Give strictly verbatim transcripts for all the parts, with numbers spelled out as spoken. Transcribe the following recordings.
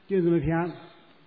弟兄姊妹平安。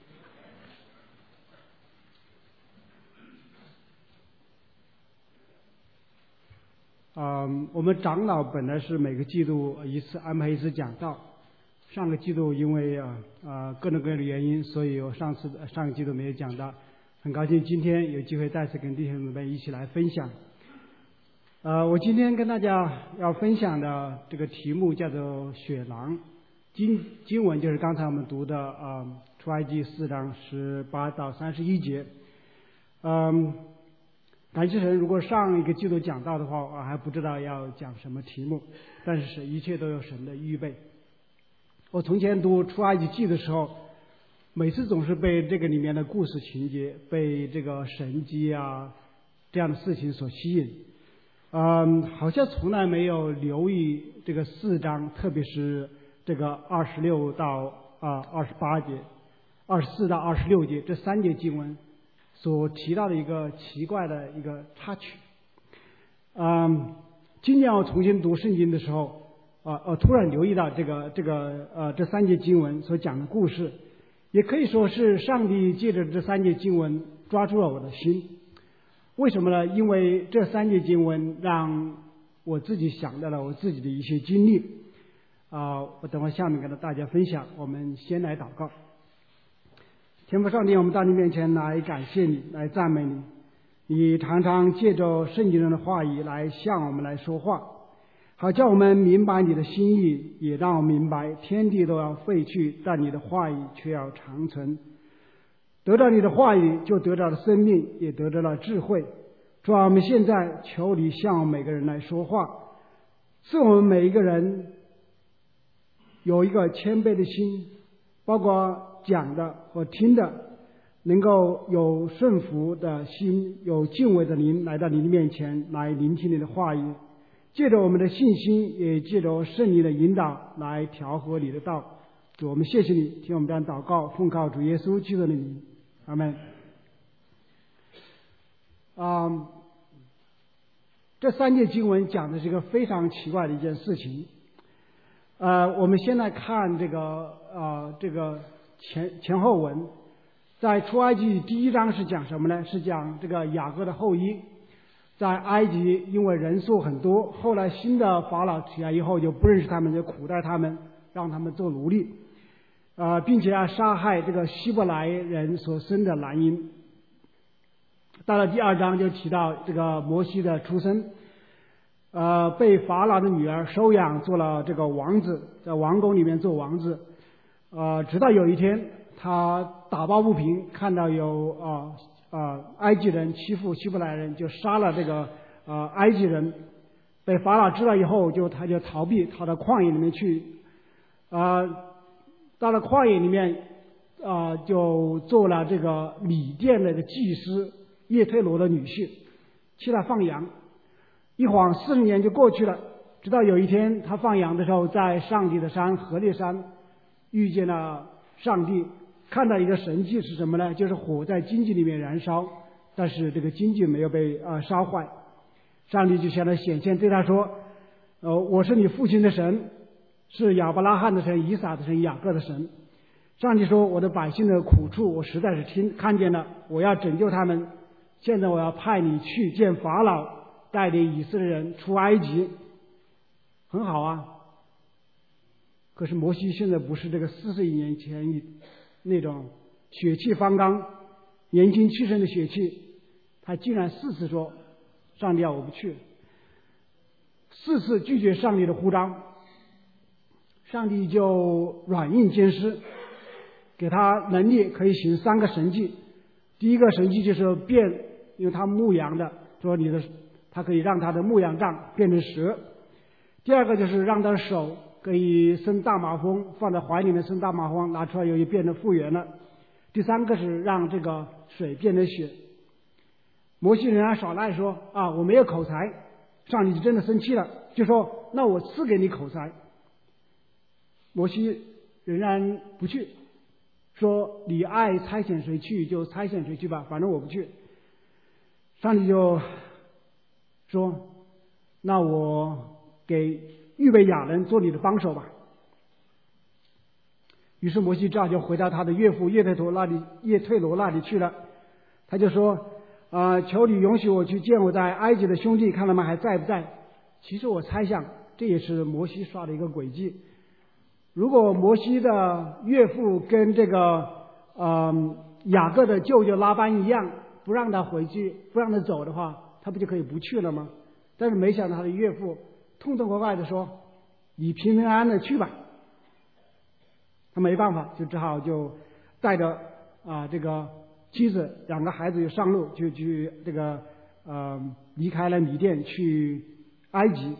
嗯，我们长老本来是每个季度一次安排一次讲道，上个季度因为啊啊各种各样的原因，所以我上次上个季度没有讲到。很高兴今天有机会再次跟弟兄姊妹一起来分享。呃，我今天跟大家要分享的这个题目叫做血囊，经经文就是刚才我们读的啊、呃、出埃及四章十八到三十一节。嗯，感谢神，如果上一个季度讲到的话，我还不知道要讲什么题目，但是一切都有神的预备。我从前读出埃及记的时候，每次总是被这个里面的故事情节，被这个神迹啊这样的事情所吸引。嗯，好像从来没有留意这个四章，特别是这个二十六到啊二十八节、二十四到二十六节这三节经文所提到的一个奇怪的一个插曲。嗯，今年我重新读圣经的时候，啊呃，突然留意到这个这个呃这三节经文所讲的故事，也可以说是上帝借着这三节经文抓住了我的心。为什么呢？因为这三节经文让我自己想到了我自己的一些经历。啊、呃，我等会下面跟大家分享。我们先来祷告。天父上帝，我们到你面前来感谢你，来赞美你。你常常借着圣经中的话语来向我们来说话，好叫我们明白你的心意，也让我明白天地都要废去，但你的话语却要长存。得到你的话语，就得到了生命，也得到了智慧。主啊，我们现在求你向我们每个人来说话，赐我们每一个人有一个谦卑的心，包括讲的和听的，能够有顺服的心，有敬畏的灵来到你的面前来聆听你的话语，借着我们的信心，也借着圣灵的引导来调和你的道。主，我们谢谢你，听我们这样祷告，奉靠主耶稣基督的名，阿们。啊，这三节经文讲的是一个非常奇怪的一件事情。呃，我们先来看这个呃这个前前后文。在出埃及第一章是讲什么呢？是讲这个雅各的后裔在埃及因为人数很多，后来新的法老起来以后就不认识他们，就苦待他们，让他们做奴隶，呃，并且要杀害这个希伯来人所生的男婴。到了第二章就提到这个摩西的出生，呃，被法老的女儿收养做了这个王子，在王宫里面做王子，呃，直到有一天他打抱不平，看到有啊啊、呃呃、埃及人欺负希伯来人，就杀了这个呃埃及人。被法老知道以后，就他就逃避，逃到旷野里面去，啊、呃，到了旷野里面啊、呃，就做了这个米甸的祭司叶忒罗的女婿，去他放羊。一晃四十年就过去了，直到有一天他放羊的时候，在上帝的山何烈山遇见了上帝，看到一个神迹是什么呢？就是火在荆棘里面燃烧，但是这个荆棘没有被啊、呃、烧坏。上帝就向他显现，对他说：“呃，我是你父亲的神，是亚伯拉罕的神、以撒的神、雅各的神。”上帝说：“我的百姓的苦处，我实在是听看见了，我要拯救他们。现在我要派你去见法老，带领以色列人出埃及。”很好啊。可是摩西现在不是这个四十亿年前那种血气方刚、年轻气盛的血气，他竟然四次说：“上帝啊，我不去。”四次拒绝上帝的呼召，上帝就软硬兼施，给他能力可以行三个神迹。第一个神迹就是变，因为他牧羊的，说你的，他可以让他的牧羊杖变成蛇。第二个就是让他的手可以生大麻风，放在怀里面生大麻风，拿出来又变得复原了。第三个是让这个水变成血。摩西仍然耍赖说：“啊，我没有口才。”上帝就真的生气了，就说：“那我赐给你口才。”摩西仍然不去，说：“你爱差遣谁去就差遣谁去吧，反正我不去。”上帝就说：“那我给预备亚人做你的帮手吧。” 于是摩西只好就回到他的岳父叶忒罗那里，叶忒罗那里去了。他就说：“啊、呃，求你允许我去见我在埃及的兄弟，看他们还在不在。”其实我猜想，这也是摩西耍的一个诡计。如果摩西的岳父跟这个呃雅各的舅舅拉班一样，不让他回去，不让他走的话，他不就可以不去了吗？但是没想到他的岳父痛痛快快的说：“你平平安安的去吧。”他没办法，就只好就带着啊、呃、这个妻子两个孩子就上路，就去这个呃离开了米甸去埃及。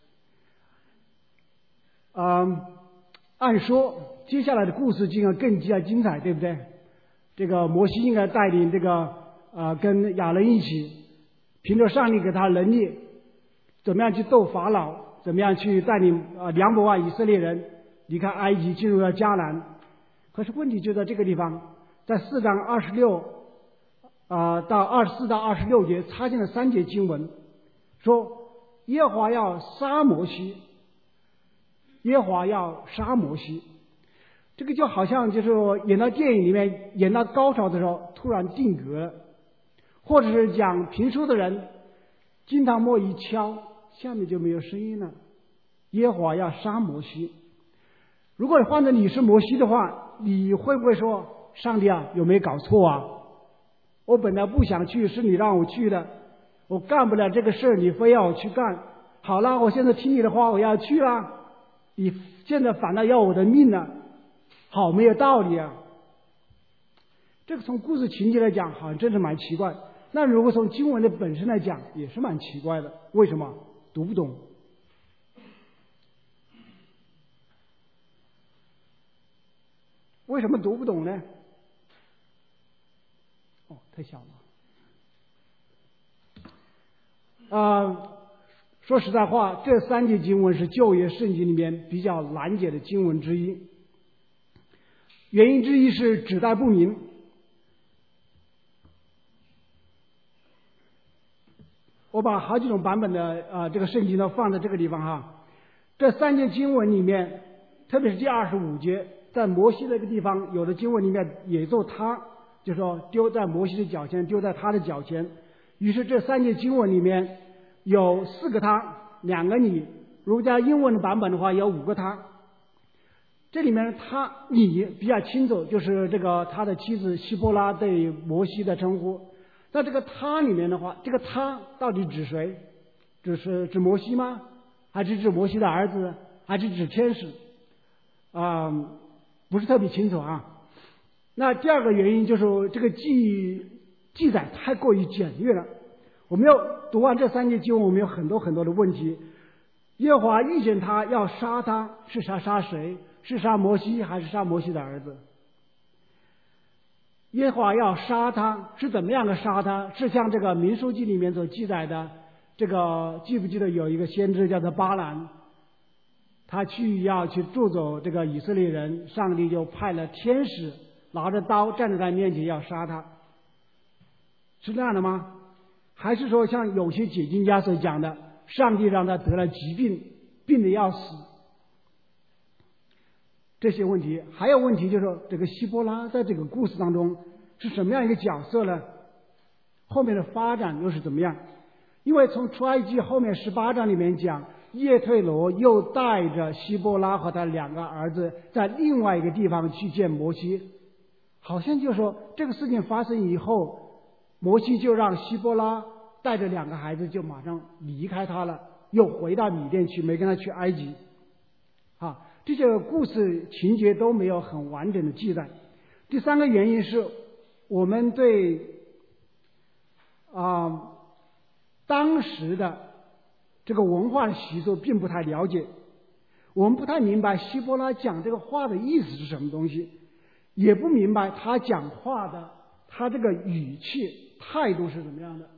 嗯、呃，按说接下来的故事就应该更加精彩，对不对？这个摩西应该带领这个呃跟亚伦一起，凭着上帝给他能力，怎么样去斗法老，怎么样去带领呃两百万以色列人离开埃及，进入了迦南。可是问题就在这个地方，在四章二十六啊到二十四到二十六节插进了三节经文，说耶和华要杀摩西，耶和华要杀摩西。这个就好像就是演到电影里面演到高潮的时候突然定格了，或者是讲评书的人金堂木一敲，下面就没有声音了。耶和华要杀摩西。如果换成你是摩西的话，你会不会说：“上帝啊，有没有搞错啊？我本来不想去，是你让我去的，我干不了这个事，你非要我去干。好了，我现在听你的话，我要去了，你现在反倒要我的命了，好没有道理啊！”这个从故事情节来讲，好像真是蛮奇怪。那如果从经文的本身来讲，也是蛮奇怪的。为什么？读不懂。为什么读不懂呢？哦，太小了。啊、呃，说实在话，这三节经文是旧约圣经里面比较难解的经文之一。原因之一是指代不明。我把好几种版本的啊、呃、这个圣经都放在这个地方哈。这三节经文里面，特别是第二十五节。在摩西那个地方，有的经文里面也做他，就说丢在摩西的脚前，丢在他的脚前。于是这三节经文里面有四个他，两个你。如果加英文的版本的话，有五个他。这里面他你比较清楚，就是这个他的妻子希波拉对摩西的称呼。那这个他里面的话，这个他到底指谁？只是指摩西吗？还是指摩西的儿子？还是指天使？啊、呃。不是特别清楚啊。那第二个原因就是这个记记载太过于简略了。我们要读完这三节经文，我们有很多很多的问题。耶和华遇见他要杀他，是杀杀谁？是杀摩西还是杀摩西的儿子？耶和华要杀他，是怎么样的杀他？是像这个民书记里面所记载的，这个记不记得有一个先知叫做巴兰？他去要去捉走这个以色列人，上帝就派了天使拿着刀站在他面前要杀他，是这样的吗？还是说像有些解经家所讲的，上帝让他得了疾病，病得要死？这些问题，还有问题就是说，这个希波拉在这个故事当中是什么样一个角色呢？后面的发展又是怎么样？因为从出埃及后面十八章里面讲，叶忒罗又带着希波拉和他两个儿子在另外一个地方去见摩西，好像就说这个事情发生以后，摩西就让希波拉带着两个孩子就马上离开他了，又回到米甸去，没跟他去埃及。啊，这些故事情节都没有很完整的记载。第三个原因是我们对啊、呃、当时的这个文化习俗并不太了解，我们不太明白希波拉讲这个话的意思是什么东西，也不明白他讲话的他这个语气态度是怎么样的。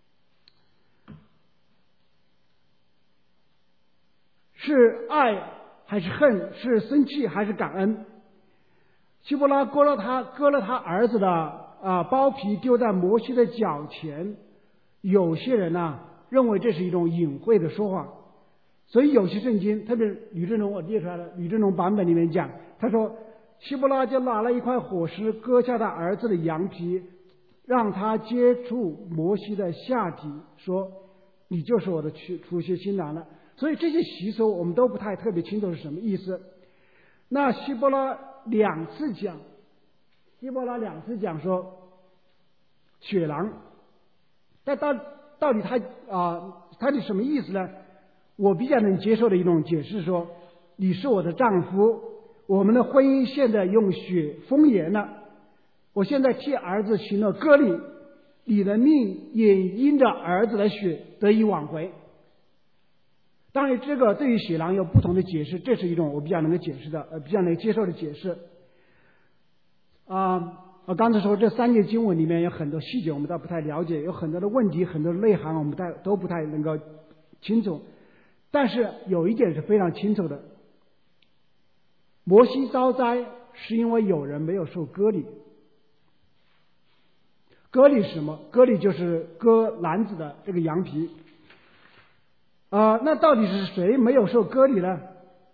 是爱还是恨？是生气还是感恩？希波拉割了他割了他儿子的啊包皮丢在摩西的脚前，有些人呢、啊、认为这是一种隐晦的说法，所以有些圣经，特别吕振龙我列出来了，吕振龙版本里面讲，他说希伯拉就拿了一块火石，割下他儿子的羊皮，让他接触摩西的下体，说：“你就是我的除血新郎了。”所以这些习俗我们都不太特别清楚是什么意思。那希伯拉两次讲，希伯拉两次讲说血郎，但到到底他啊、呃，他的什么意思呢？我比较能接受的一种解释说：你是我的丈夫，我们的婚姻现在用血封严了，我现在替儿子行了割礼，你的命也因着儿子的血得以挽回。当然，这个对于血郎有不同的解释，这是一种我比较能够解释的，呃，比较能接受的解释。啊、呃，我刚才说这三节经文里面有很多细节我们都不太了解，有很多的问题，很多的内涵我们都都不太能够清楚。但是有一点是非常清楚的，摩西遭灾是因为有人没有受割礼。割礼是什么？割礼就是割男子的这个羊皮。啊、呃，那到底是谁没有受割礼呢？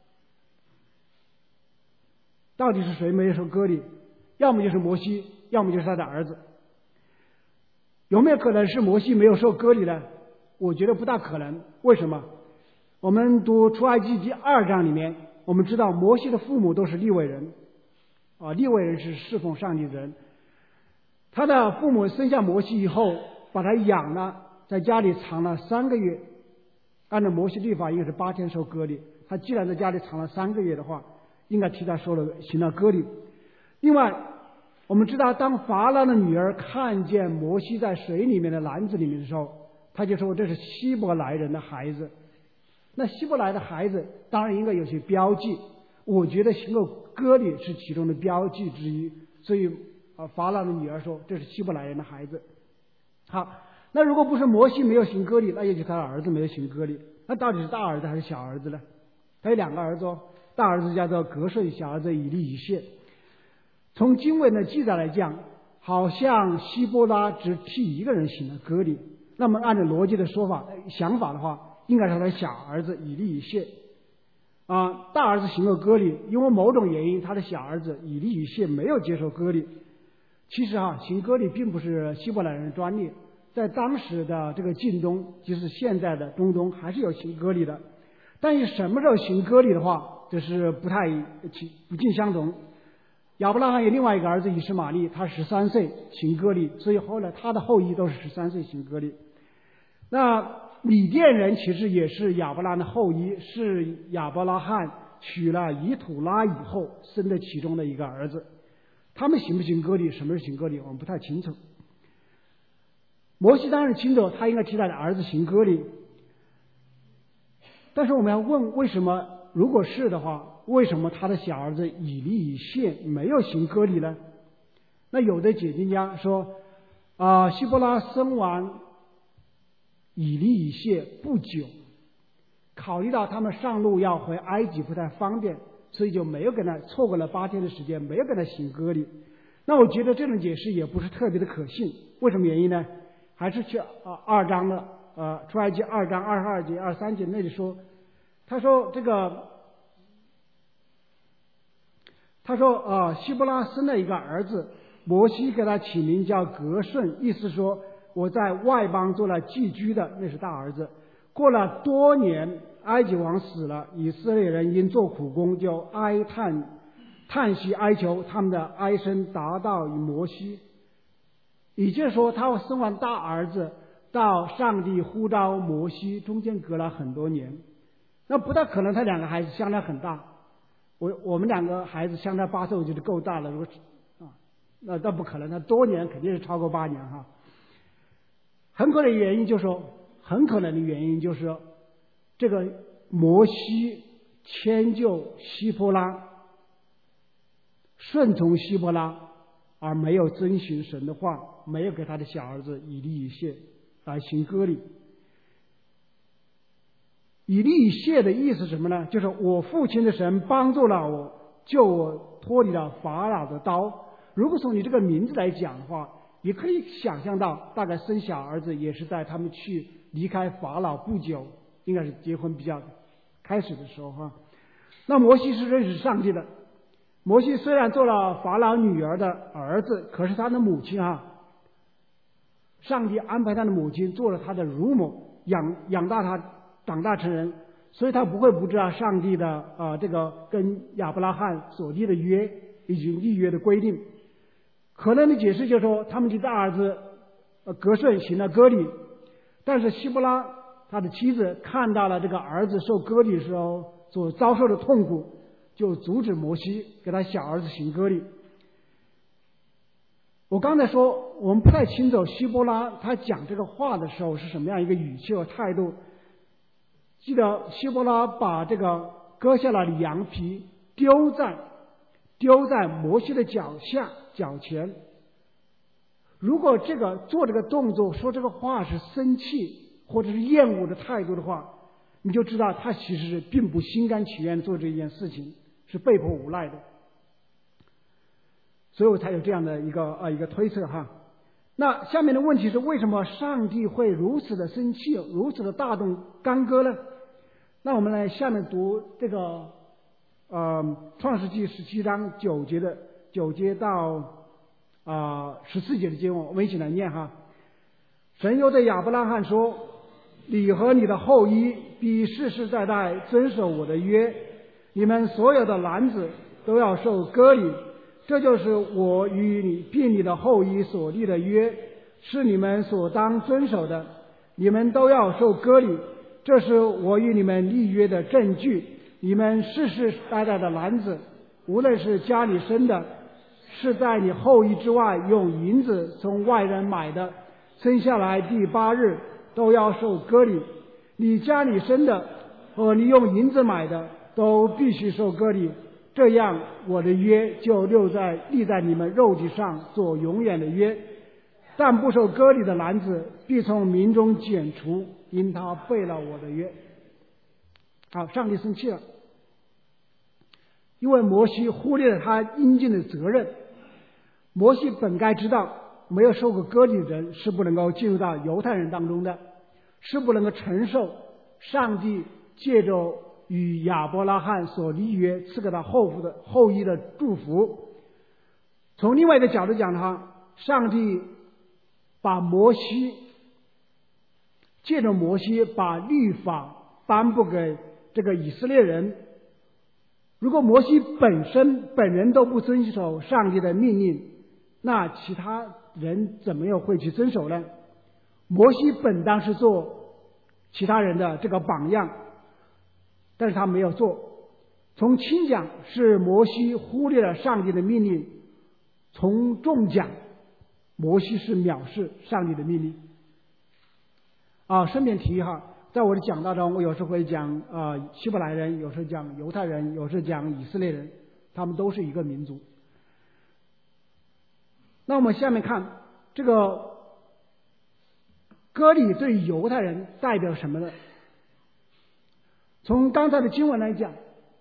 到底是谁没有受割礼？要么就是摩西，要么就是他的儿子。有没有可能是摩西没有受割礼呢？我觉得不大可能。为什么？我们读出埃及记二章里面，我们知道摩西的父母都是利未人，啊，利未人是侍奉上帝的人。他的父母生下摩西以后，把他养了，在家里藏了三个月。按照摩西律法应该是八天受割礼，他既然在家里藏了三个月的话，应该替他受了行了割礼。另外，我们知道当法老的女儿看见摩西在水里面的篮子里面的时候，他就说这是希伯来人的孩子。那希伯来的孩子当然应该有些标记，我觉得行过割礼是其中的标记之一，所以啊，法老的女儿说这是希伯来人的孩子。好，那如果不是摩西没有行割礼，那也就是他的儿子没有行割礼。那到底是大儿子还是小儿子呢？他有两个儿子哦，大儿子叫做革顺，小儿子以利以谢。从经文的记载来讲，好像希伯拉只替一个人行了割礼。那么按照逻辑的说法想法的话，应该是他的小儿子以利以谢。啊，大儿子行了割礼，因为某种原因，他的小儿子以利以谢没有接受割礼。其实啊，行割礼并不是希伯来人的专利，在当时的这个近东，就是现在的中东，还是有行割礼的。但是什么时候行割礼的话，这是不太不尽相同。亚伯拉罕有另外一个儿子以实玛利，他十三岁行割礼，所以后来他的后裔都是十三岁行割礼。那米甸人其实也是亚伯拉罕的后裔，是亚伯拉罕娶了以土拉以后生的其中的一个儿子。他们行不行割礼，什么是行割礼，我们不太清楚。摩西当然清楚，他应该替他的儿子行割礼。但是我们要问，为什么如果是的话，为什么他的小儿子以利以谢没有行割礼呢？那有的解经家说，啊、呃，希伯拉生完以利以谢不久，考虑到他们上路要回埃及不太方便，所以就没有跟他错过了八天的时间，没有跟他行割礼。那我觉得这种解释也不是特别的可信。为什么原因呢？还是去啊二章的呃出埃及二章二十二节二十三节那里说，他说这个他说啊、呃、希伯拉生了一个儿子，摩西给他起名叫革顺，意思说我在外邦做了寄居的，那是大儿子。过了多年，埃及王死了，以色列人因做苦工就哀叹叹息哀求，他们的哀声达到与摩西。也就是说，他生完大儿子到上帝呼召摩西，中间隔了很多年。那不大可能他两个孩子相差很大。我我们两个孩子相差八岁，我觉得够大了。如果啊，那倒不可能，他多年肯定是超过八年哈。很可能的原因就是说，很可能的原因就是说，这个摩西迁就希伯拉，顺从希伯拉，而没有遵循神的话，没有给他的小儿子以利以谢来行割礼。以利以谢的意思是什么呢？就是我父亲的神帮助了我，救我脱离了法老的刀。如果从你这个名字来讲的话，也可以想象到，大概生小儿子也是在他们去离开法老不久，应该是结婚比较开始的时候哈。那摩西是认识上帝的， 摩西虽然做了法老女儿的儿子，可是他的母亲啊，上帝安排他的母亲做了他的乳母，养养大他长大成人，所以他不会不知道上帝的啊、呃、这个跟亚伯拉罕所立的约以及立约的规定。可能的解释就是说，他们的大儿子呃革顺行了割礼，但是希伯拉他的妻子看到了这个儿子受割礼的时候所遭受的痛苦，就阻止摩西给他小儿子行割礼。我刚才说我们不太清楚希伯拉他讲这个话的时候是什么样一个语气和态度。记得希伯拉把这个割下来的羊皮丢在丢在摩西的脚下脚前。如果这个做这个动作说这个话是生气或者是厌恶的态度的话，你就知道他其实是并不心甘情愿做这件事情，是被迫无奈的。所以我才有这样的一个呃一个推测哈。那下面的问题是，为什么上帝会如此的生气，如此的大动干戈呢？那我们来下面读这个呃创世纪十七章九节的九节到啊十四节的经文，我们一起来念哈。神又对亚伯拉罕说：“你和你的后裔必世世代代遵守我的约，你们所有的男子都要受割礼。这就是我与你并你的后裔所立的约，是你们所当遵守的。你们都要受割礼，这是我与你们立约的证据。你们世世代代的男子，无论是家里生的，是在你后裔之外用银子从外人买的，生下来第八日都要受割礼。你家里生的和你用银子买的都必须受割礼。这样我的约就立在立在你们肉体上做永远的约。但不受割礼的男子必从民中剪除，因他背了我的约。”好，上帝生气了，因为摩西忽略了他应尽的责任。摩西本该知道，没有受过割礼的人是不能够进入到犹太人当中的，是不能够承受上帝借着与亚伯拉罕所立约赐给他后父的后裔的祝福。从另外一个角度讲的话，上帝把摩西借着摩西把律法颁布给这个以色列人。如果摩西本身本人都不遵守上帝的命令，那其他人怎么样会去遵守呢？摩西本当是做其他人的这个榜样，但是他没有做。从轻讲是摩西忽略了上帝的命令，从重讲摩西是藐视上帝的命令。啊，顺便提一下，在我的讲道中，我有时会讲啊、呃、希伯来人，有时讲犹太人，有时讲以色列人，他们都是一个民族。那我们下面看这个割礼对犹太人代表什么呢？从刚才的经文来讲，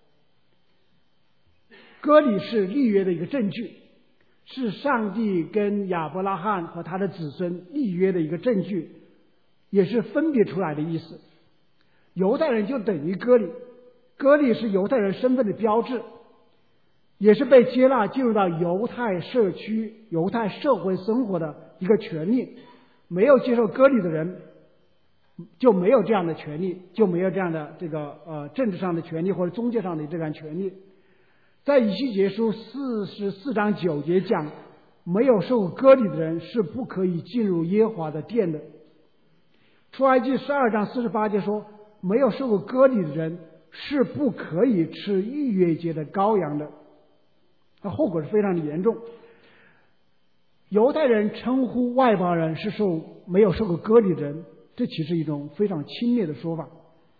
割礼是立约的一个证据，是上帝跟亚伯拉罕和他的子孙立约的一个证据，也是分别出来的意思。犹太人就等于割礼，割礼是犹太人身份的标志，也是被接纳进入到犹太社区、犹太社会生活的一个权利。没有接受割礼的人就没有这样的权利，就没有这样的这个呃政治上的权利或者宗教上的这样权利。在以西结书四十四章九节讲，没有受割礼的人是不可以进入耶和华的殿的。出埃及十二章四十八节说，没有受过割礼的人是不可以吃逾越节的羔羊的，那后果是非常的严重。犹太人称呼外邦人是受没有受过割礼的人，这其实是一种非常轻蔑的说法。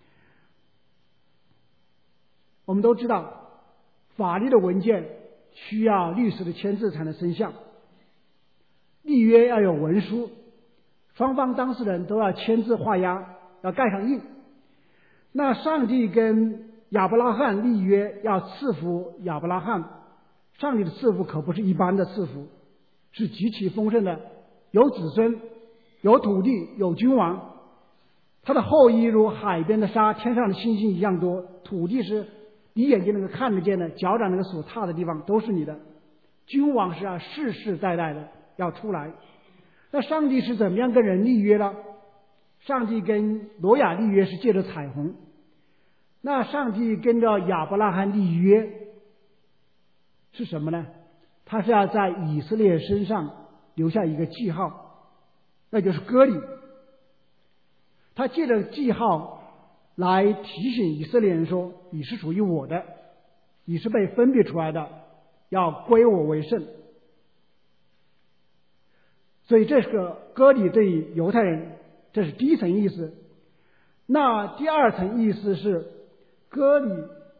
我们都知道，法律的文件需要律师的签字才能生效，立约要有文书，双方当事人都要签字画押，要盖上印。那上帝跟亚伯拉罕立约要赐福亚伯拉罕，上帝的赐福可不是一般的赐福，是极其丰盛的，有子孙，有土地，有君王。他的后裔如海边的沙，天上的星星一样多。土地是你眼睛能够看得见的，脚掌能够所踏的地方都是你的。君王是要世世代代的要出来。那上帝是怎么样跟人立约呢？上帝跟挪亚立约是借着彩虹。那上帝跟着亚伯拉罕立约是什么呢？他是要在以色列身上留下一个记号，那就是割礼。他借着记号来提醒以色列人说，你是属于我的，你是被分别出来的，要归我为圣。所以这是个割礼对于犹太人，这是第一层意思。那第二层意思是，割礼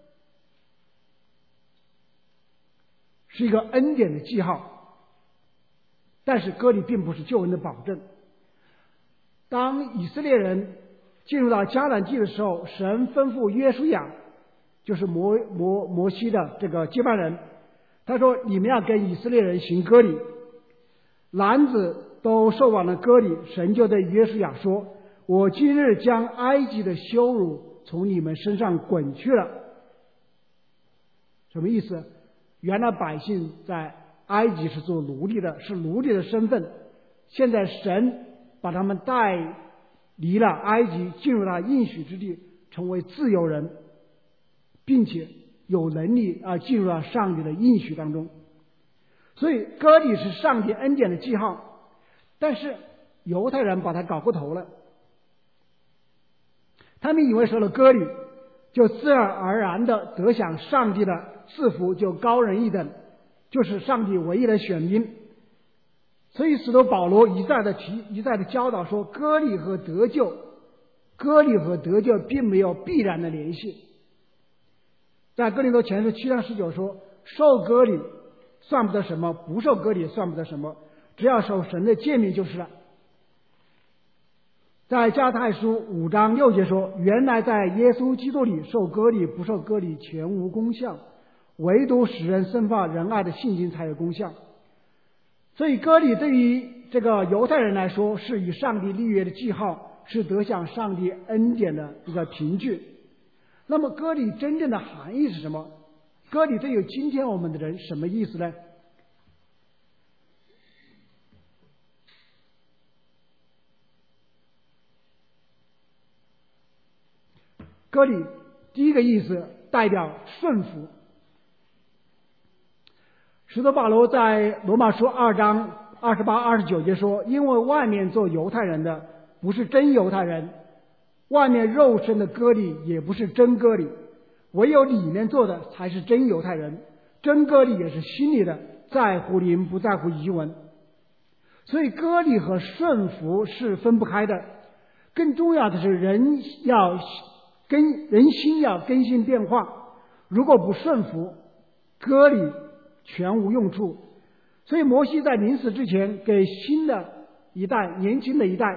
是一个恩典的记号，但是割礼并不是救恩的保证。当以色列人进入到迦南地的时候，神吩咐约书亚，就是摩摩摩西的这个接班人，他说：“你们要跟以色列人行割礼。”男子都受完了割礼，神就对约书亚说：“我今日将埃及的羞辱从你们身上滚去了。”什么意思？原来百姓在埃及是做奴隶的，是奴隶的身份，现在神把他们带离了埃及，进入了应许之地，成为自由人，并且有能力啊进入了上帝的应许当中。所以割礼是上帝恩典的记号，但是犹太人把它搞过头了，他们以为受了割礼就自然而然的得享上帝的赐福，就高人一等，就是上帝唯一的选民。所以使徒保罗一再的提一再的教导说，割礼和得救割礼和得救并没有必然的联系。在哥林多前书七章十九说，受割礼算不得什么，不受割礼算不得什么，只要守神的诫命就是了。在加拉太书五章六节说，原来在耶稣基督里受割礼不受割礼全无功效，唯独使人生发仁爱的信心才有功效。所以割礼对于这个犹太人来说是与上帝立约的记号，是得享上帝恩典的一个凭据。那么割礼真正的含义是什么？割礼对于今天我们的人什么意思呢？割礼第一个意思代表顺服。使徒保罗在罗马书二章二十八、二十九节说，因为外面做犹太人的不是真犹太人，外面肉身的割礼也不是真割礼，唯有里面做的才是真犹太人。真割礼也是心里的，在乎灵不在乎仪文。所以割礼和顺服是分不开的。更重要的是，人要跟人心要更新变化，如果不顺服，割礼全无用处。所以摩西在临死之前给新的一代年轻的一代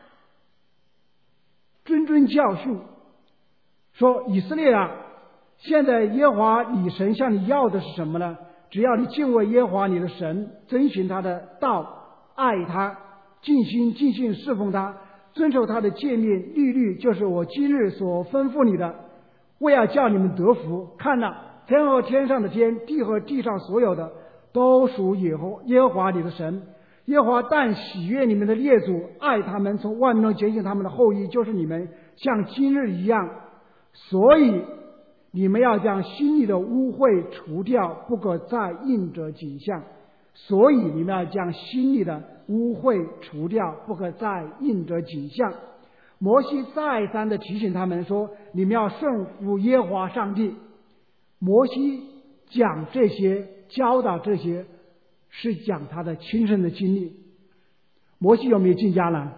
谆谆教训，说以色列啊，现在耶和华你神向你要的是什么呢？只要你敬畏耶和华你的神，遵循他的道，爱他，尽心尽性侍奉他，遵守他的诫命律律，就是我今日所吩咐你的，为要叫你们得福。看哪，天和天上的天，地和地上所有的，都属耶和耶和华你的神。耶和华但喜悦你们的列祖，爱他们，从万民中拣选他们的后裔，就是你们，像今日一样。所以你们要将心里的污秽除掉，不可再应着景象。所以你们要将心里的污秽除掉，不可再应着景象。摩西再三的提醒他们说，你们要顺服耶和华上帝。摩西讲这些，教导这些，是讲他的亲身的经历。摩西有没有进迦南？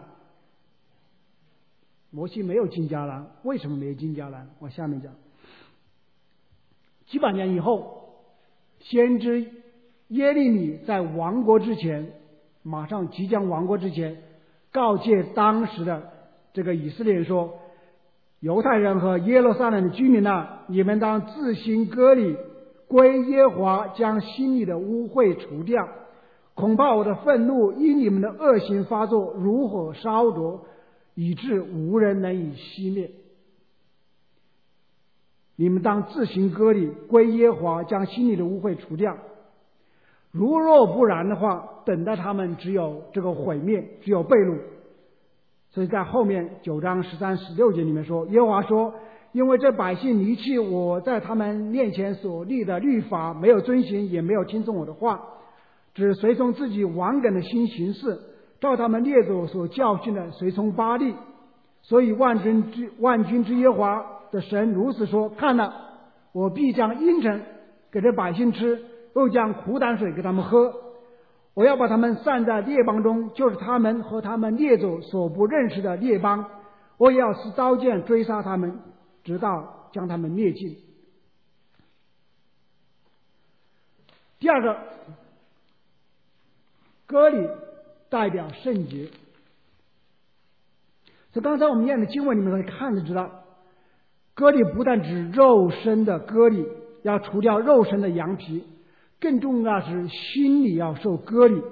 摩西没有进迦南。为什么没有进迦南？我下面讲。几百年以后，先知耶利米在亡国之前，马上即将亡国之前，告诫当时的这个以色列人说，犹太人和耶路撒冷的居民啊，你们当自行割礼，归耶和华，将心里的污秽除掉，恐怕我的愤怒因你们的恶行发作，如火烧灼，以致无人能以熄灭。 你们当自行割礼，归耶和华，将心里的污秽除掉。如若不然的话，等待他们只有这个毁灭，只有被掳。所以在后面九章十三、十六节里面说，耶和华说，因为这百姓离弃我在他们面前所立的律法，没有遵行，也没有听从我的话，只随从自己顽梗的心行事，照他们列祖所教训的，随从巴力。所以万军之万军之耶和华的神如此说，看了，我必将阴沉给这百姓吃，又将苦胆水给他们喝。我要把他们散在列邦中，就是他们和他们列祖所不认识的列邦。我也要使刀剑追杀他们，直到将他们灭尽。第二个，割礼代表圣洁。所以刚才我们念的经文里面可以看就知道，割礼不但指肉身的割礼，要除掉肉身的羊皮，更重要的是心里要受割礼。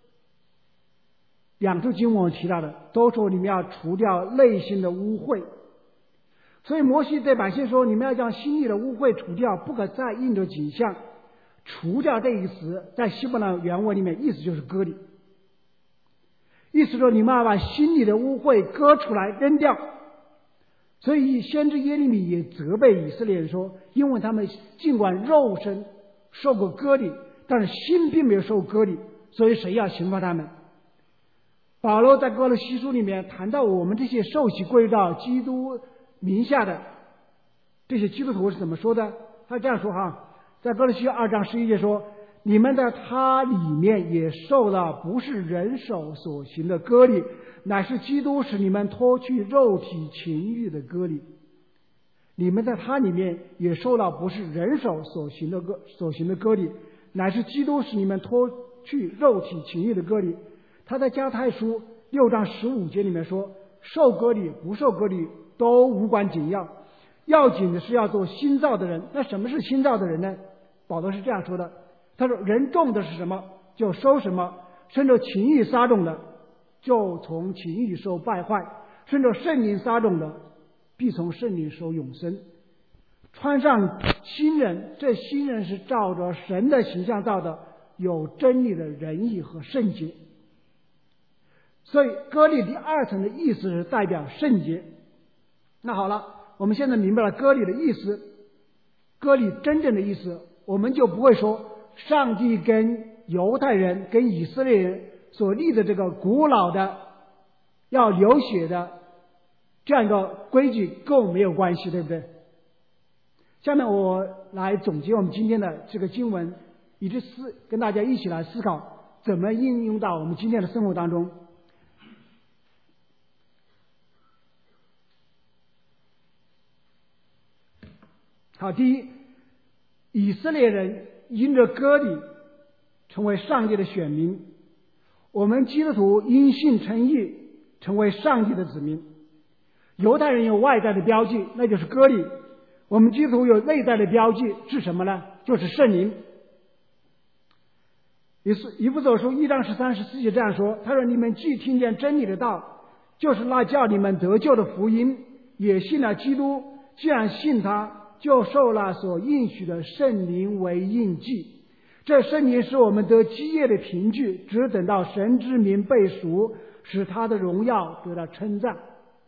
两处经文我提到的都说你们要除掉内心的污秽。所以摩西对百姓说，你们要将心里的污秽除掉，不可再印着景象。除掉这一词在希伯来原文里面意思就是割礼，意思说你们要把心里的污秽割出来扔掉。所以先知耶利米也责备以色列人说，因为他们尽管肉身受过割礼，但是心并没有受割礼，所以谁要刑罚他们？保罗在哥罗西书里面谈到我们这些受洗归到基督名下的这些基督徒是怎么说的？他这样说哈，在哥罗西二章十一节说，你们在他里面也受了不是人手所行的割礼，乃是基督使你们脱去肉体情欲的割礼。你们在他里面也受了不是人手所行的割所行的割礼，乃是基督使你们脱去肉体情欲的割礼。他在加太书六章十五节里面说，受割礼不受割礼都无关紧要，要紧的是要做新造的人。那什么是新造的人呢？保罗是这样说的，他说，人种的是什么就收什么，顺着情欲撒种的就从情欲受败坏，顺着圣灵撒种的必从圣灵受永生。穿上新人，这新人是照着神的形象造的，有真理的仁义和圣洁。所以割礼第二层的意思是代表圣洁。那好了，我们现在明白了割礼的意思，割礼真正的意思，我们就不会说上帝跟犹太人跟以色列人所立的这个古老的要流血的这样一个规矩跟我们没有关系，对不对？下面我来总结我们今天的这个经文，以及思跟大家一起来思考怎么应用到我们今天的生活当中。好，第一，以色列人因着割礼成为上帝的选民，我们基督徒因信称义成为上帝的子民。犹太人有外在的标记，那就是割礼，我们基督徒有内在的标记，是什么呢？就是圣灵。以弗所书一章十三十四节这样说，他说，你们既听见真理的道，就是那叫你们得救的福音，也信了基督，既然信他，就受了所应许的圣灵为印记。这圣灵是我们得基业的凭据，只等到神之名被赎，使他的荣耀得到称赞。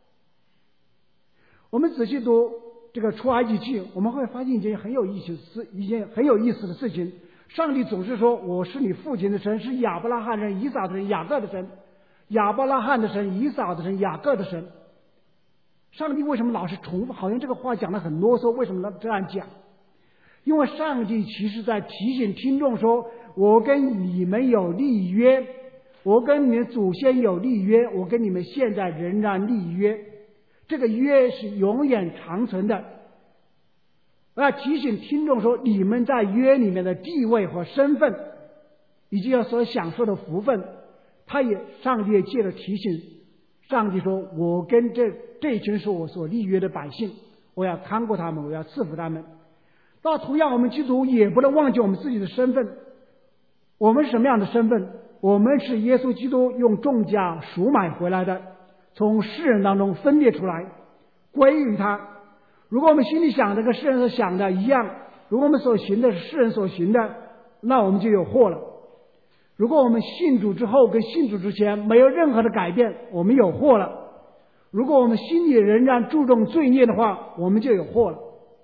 我们仔细读这个出埃及记，我们会发现一件很有意思的事，一件很有意思的事情。上帝总是说，我是你父亲的神，是亚伯拉罕人、以撒的人、雅各的神。亚伯拉罕的神、以撒的神、雅各的神。上帝为什么老是重复？好像这个话讲得很啰嗦，为什么这样讲？因为上帝其实在提醒听众说，我跟你们有立约，我跟你们祖先有立约，我跟你们现在仍然立约，这个约是永远长存的。我要提醒听众说，你们在约里面的地位和身份，以及所享受的福分，他也上帝也借着提醒，上帝说，我跟这这一群是我所立约的百姓，我要看顾他们，我要赐福他们。那同样，我们基督徒也不能忘记我们自己的身份。我们是什么样的身份？我们是耶稣基督用重价赎买回来的，从世人当中分别出来，归于他。 如果我们心里想的跟世人所想的一样，如果我们所行的是世人所行的，那我们就有祸了。如果我们信主之后跟信主之前没有任何的改变，我们有祸了。如果我们心里仍然注重罪孽的话，我们就有祸了。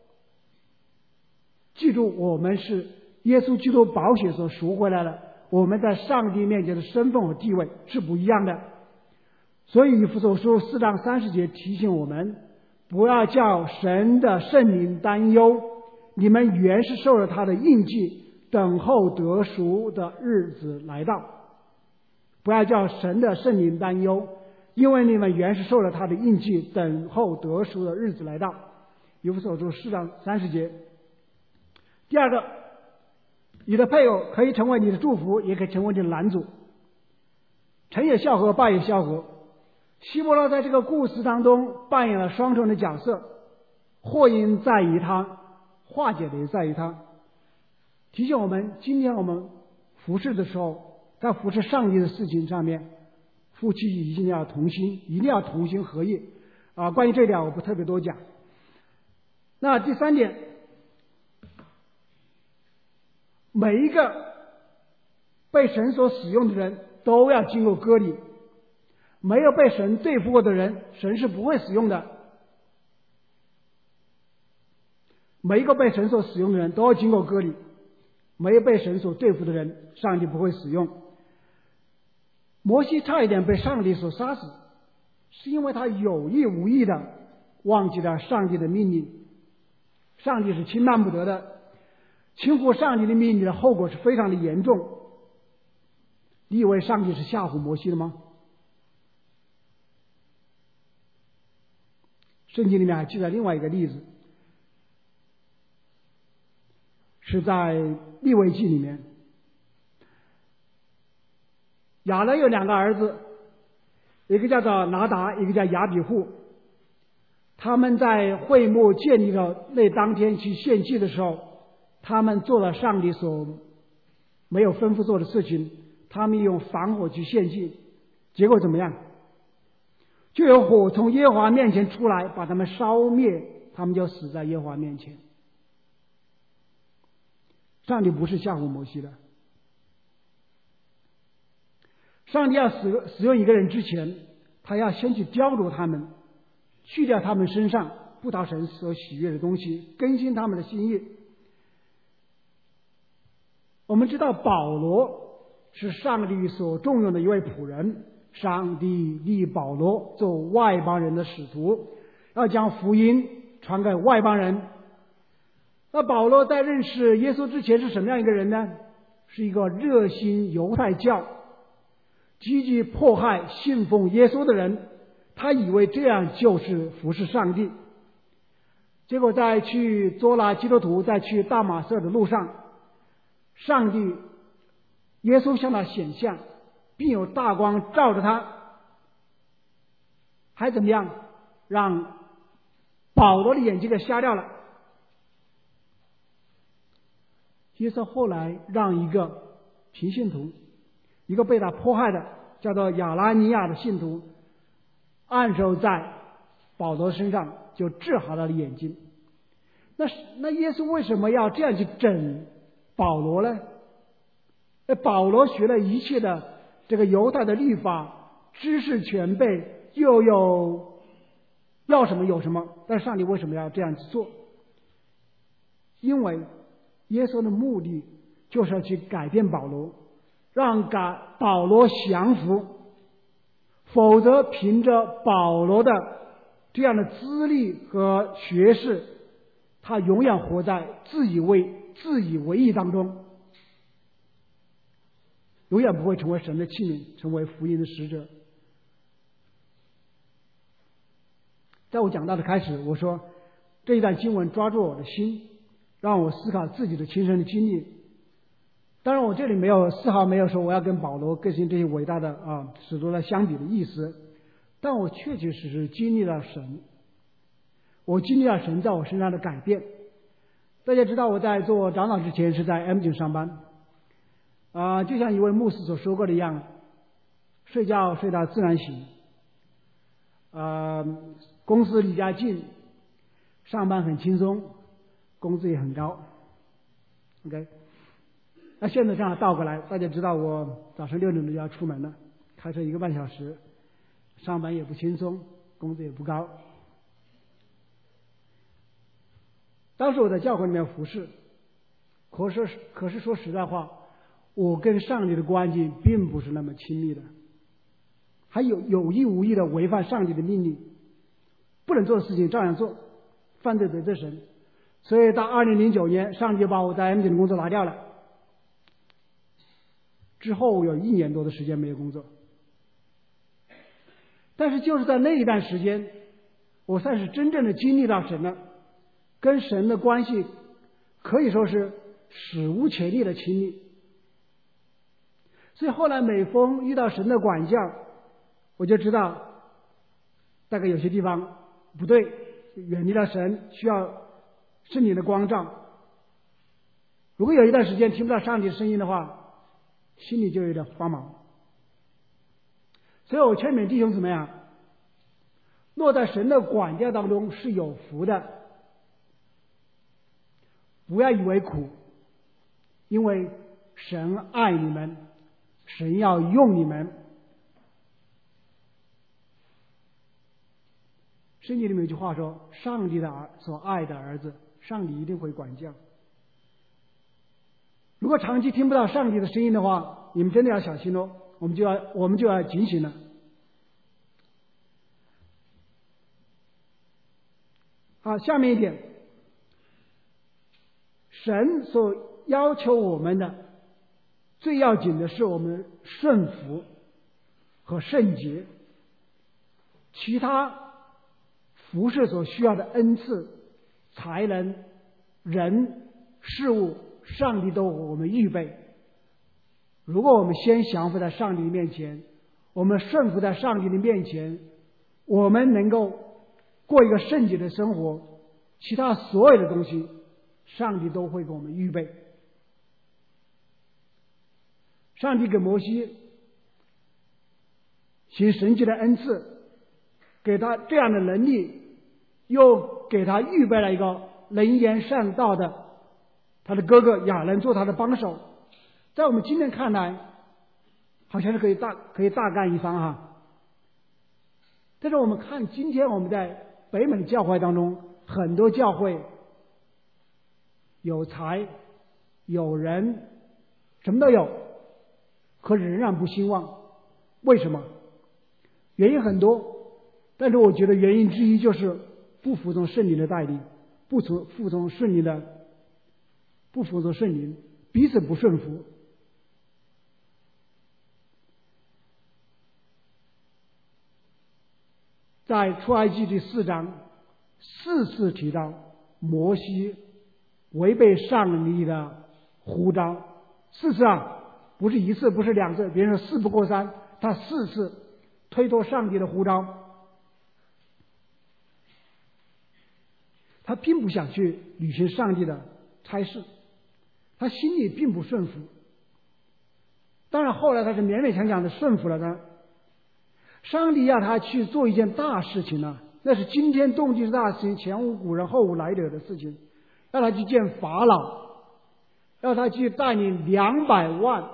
记住，我们是耶稣基督宝血所赎回来的，我们在上帝面前的身份和地位是不一样的。所以以弗所书四章三十节提醒我们，不要叫神的圣灵担忧，你们原是受了他的印记，等候得赎的日子来到。不要叫神的圣灵担忧，因为你们原是受了他的印记，等候得赎的日子来到。以弗所书四章三十节。第二个，你的配偶可以成为你的祝福，也可以成为你的拦阻。成也萧何，败也萧何。希伯来在这个故事当中扮演了双重的角色，祸因在于他，化解的也在于他。提醒我们，今天我们服侍的时候，在服侍上帝的事情上面，夫妻一定要同心，一定要同心合意啊！关于这一点我不特别多讲。那第三点，每一个被神所使用的人都要经过割礼，没有被神对付过的人，神是不会使用的。每一个被神所使用的人都要经过割礼，没有被神所对付的人，上帝不会使用。摩西差一点被上帝所杀死，是因为他有意无意的忘记了上帝的命令。上帝是轻慢不得的，轻忽上帝的命令的后果是非常的严重。你以为上帝是吓唬摩西的吗？圣经里面还记载另外一个例子，是在利未记里面，亚伦有两个儿子，一个叫做拿达，一个叫亚比户。他们在会幕建立的那当天去献祭的时候，他们做了上帝所没有吩咐做的事情，他们用防火去献祭，结果怎么样？就有火从耶和华面前出来，把他们烧灭，他们就死在耶和华面前。上帝不是吓唬摩西的，上帝要使使用一个人之前，他要先去雕琢他们，去掉他们身上不讨神所喜悦的东西，更新他们的心意。我们知道保罗是上帝所重用的一位仆人，上帝立保罗做外邦人的使徒，要将福音传给外邦人。那保罗在认识耶稣之前是什么样一个人呢？是一个热心犹太教，积极迫害信奉耶稣的人。他以为这样就是服侍上帝，结果在去捉拿基督徒，在去大马色的路上，上帝耶稣向他显现，并有大光照着他，还怎么样？让保罗的眼睛给瞎掉了。耶稣后来让一个平信徒，一个被他迫害的叫做亚拉尼亚的信徒，按手在保罗身上，就治好了眼睛。那那耶稣为什么要这样去整保罗呢？那保罗学了一切的这个犹太的律法，知识全备，又有要什么有什么，但上帝为什么要这样去做？因为耶稣的目的就是要去改变保罗，让改保罗降服，否则凭着保罗的这样的资历和学识，他永远活在自以为自以为意当中，永远不会成为神的器皿，成为福音的使者。在我讲到的开始，我说这一段经文抓住我的心，让我思考自己的亲身的经历。当然我这里没有丝毫没有说我要跟保罗跟这些伟大的啊使徒来相比的意思，但我确确实实经历了神，我经历了神在我身上的改变。大家知道我在做长老之前是在 M 井上班啊、呃，就像一位牧师所说过的一样，睡觉睡到自然醒，呃，公司离家近， 上班很轻松，工资也很高。OK， 那现在正好倒过来，大家知道我早上六点钟就要出门了，开车一个半小时，上班也不轻松，工资也不高。当时我在教会里面服侍，可是可是说实在话，我跟上帝的关系并不是那么亲密的，还有有意无意的违反上帝的命令，不能做的事情照样做，犯罪得罪神。所以到二零零九年，上帝就把我在 M 九的工作拿掉了，之后有一年多的时间没有工作。但是就是在那一段时间，我算是真正的经历到神了，跟神的关系可以说是史无前例的亲密。所以后来每逢遇到神的管教，我就知道大概有些地方不对，远离了神，需要圣灵的光照。如果有一段时间听不到上帝的声音的话，心里就有点慌忙。所以我劝勉弟兄怎么样，落在神的管教当中是有福的，不要以为苦，因为神爱你们，神要用你们。圣经里面有一句话说，上帝的儿所爱的儿子，上帝一定会管教。如果长期听不到上帝的声音的话，你们真的要小心哦，我们就要我们就要警醒了。好，下面一点，神所要求我们的最要紧的是我们顺服和圣洁，其他服事所需要的恩赐、才能、人、事物，上帝都为我们预备。如果我们先降服在上帝的面前，我们顺服在上帝的面前，我们能够过一个圣洁的生活，其他所有的东西上帝都会给我们预备。上帝给摩西行神迹的恩赐，给他这样的能力，又给他预备了一个能言善道的他的哥哥亚伦做他的帮手。在我们今天看来，好像是可以大可以大干一番哈。但是我们看今天我们在北美教会当中，很多教会有才有人，什么都有，可仍然不兴旺。为什么？原因很多，但是我觉得原因之一就是不服从圣灵的带领，不服从圣灵的不服从圣灵，彼此不顺服。在出埃及第四章四次提到摩西违背上帝的呼召，四次啊，不是一次，不是两次，别人说事不过三，他四次推脱上帝的呼召，他并不想去履行上帝的差事，他心里并不顺服。当然后来他是勉勉强强的顺服了他。上帝要他去做一件大事情呢、啊，那是惊天动地的大事情，前无古人后无来者的事情，要他去见法老，要他去带领两百万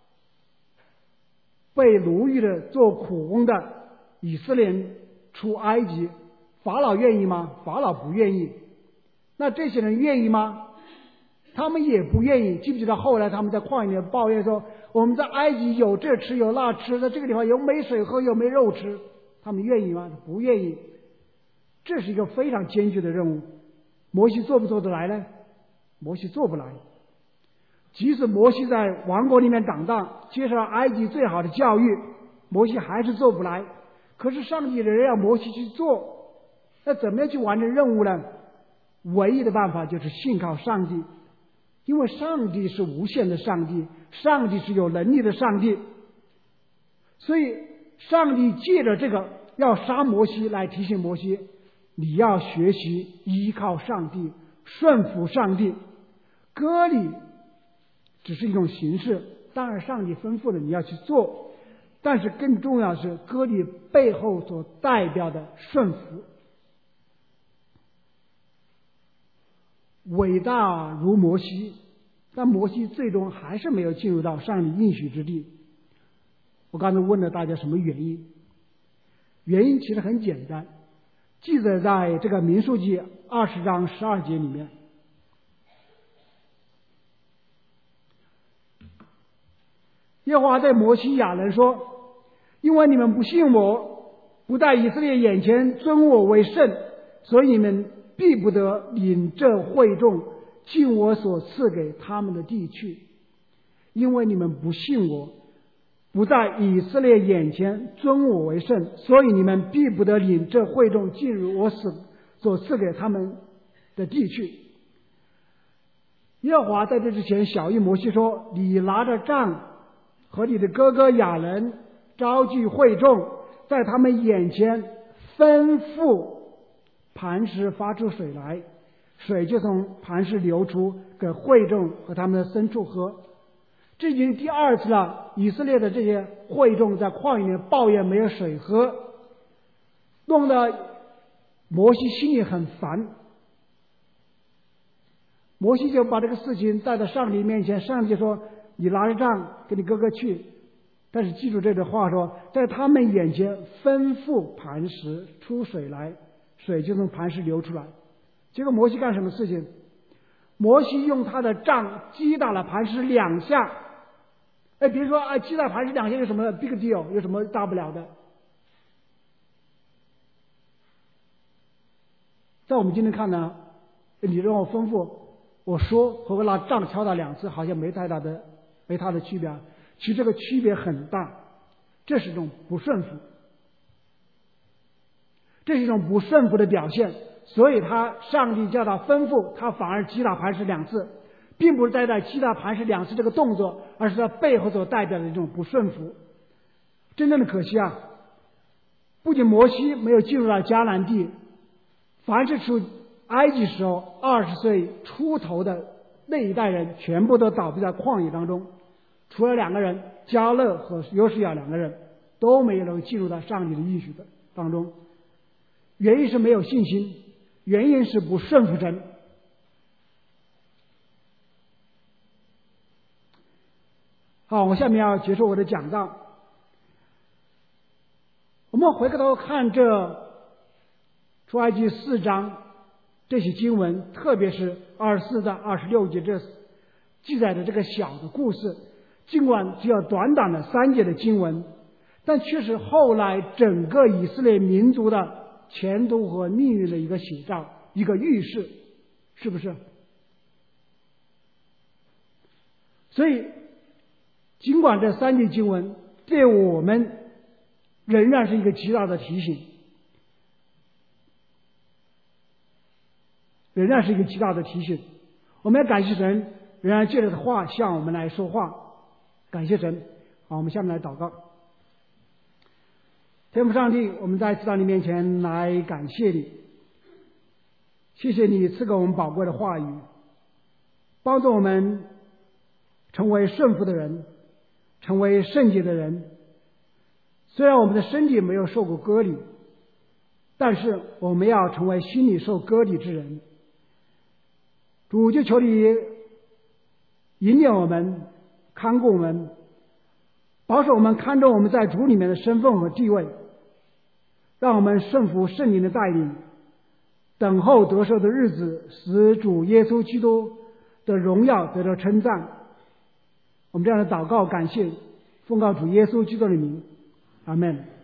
被奴役的做苦工的以色列人出埃及。法老愿意吗？法老不愿意。那这些人愿意吗？他们也不愿意。记不记得后来他们在旷野里抱怨说，我们在埃及有这吃有那吃，在这个地方有没水喝有没肉吃，他们愿意吗？不愿意。这是一个非常艰巨的任务，摩西做不做得来呢？摩西做不来。即使摩西在王国里面长大，接受了埃及最好的教育，摩西还是做不来。可是上帝仍然让摩西去做，那怎么样去完成任务呢？唯一的办法就是信靠上帝，因为上帝是无限的上帝，上帝是有能力的上帝，所以上帝借着这个要杀摩西来提醒摩西，你要学习依靠上帝，顺服上帝。割礼只是一种形式，当然上帝吩咐了你要去做，但是更重要的是割礼背后所代表的顺服。 伟大如摩西，但摩西最终还是没有进入到上帝应许之地。我刚才问了大家什么原因？原因其实很简单，记载在这个民数记二十章十二节里面。耶和华对摩西亚人说：因为你们不信我，不在以色列眼前尊我为圣，所以你们必不得领这会众进我所赐给他们的地去。因为你们不信我，不在以色列眼前尊我为圣，所以你们必不得领这会众进入我所所赐给他们的地去。耶和华在这之前晓谕摩西说：你拿着杖和你的哥哥亚伦招聚会众，在他们眼前吩咐磐石发出水来，水就从磐石流出，给会众和他们的牲畜喝。这已经第二次了，以色列的这些会众在旷野里面抱怨没有水喝，弄得摩西心里很烦。摩西就把这个事情带到上帝面前，上帝就说：你拿着杖给你哥哥去。但是记住这句话说，在他们眼前吩咐磐石出水来，水就从磐石流出来。结果摩西干什么事情？摩西用他的杖击打了磐石两下。哎，别说啊，击打磐石两下有什么 big deal， 有什么大不了的？在我们今天看呢，你让我吩咐我说和我拿杖敲打两次，好像没太大的没太大的区别。其实这个区别很大，这是一种不顺服，这是一种不顺服的表现。所以他上帝叫他吩咐，他反而击打磐石两次，并不是在在击打磐石两次这个动作，而是他背后所代表的一种不顺服。真正的可惜啊，不仅摩西没有进入到迦南地，凡是出埃及时候二十岁出头的那一代人，全部都倒闭在旷野当中。除了两个人，迦勒和约书亚两个人都没有能进入到上帝的应许的当中。原因是没有信心，原因是不顺服神。好，我下面要结束我的讲道。我们回过头看这出埃及四章这些经文，特别是二十四到二十六节这记载的这个小的故事，尽管只有短短的三节的经文，但却是后来整个以色列民族的前途和命运的一个写照，一个预示，是不是？所以尽管这三节经文对我们仍然是一个极大的提醒，仍然是一个极大的提醒。我们要感谢神，仍然借着话向我们来说话，感谢神。好，我们下面来祷告。天父上帝，我们在到你面前来感谢你，谢谢你赐给我们宝贵的话语，帮助我们成为顺服的人，成为圣洁的人。虽然我们的身体没有受过割礼，但是我们要成为心里受割礼之人。主，就求你引领我们，看顾我们，保守我们，看重我们在主里面的身份和地位，让我们顺服圣灵的带领，等候得胜的日子，使主耶稣基督的荣耀得到称赞。我们这样的祷告感谢，奉告主耶稣基督的名，阿们。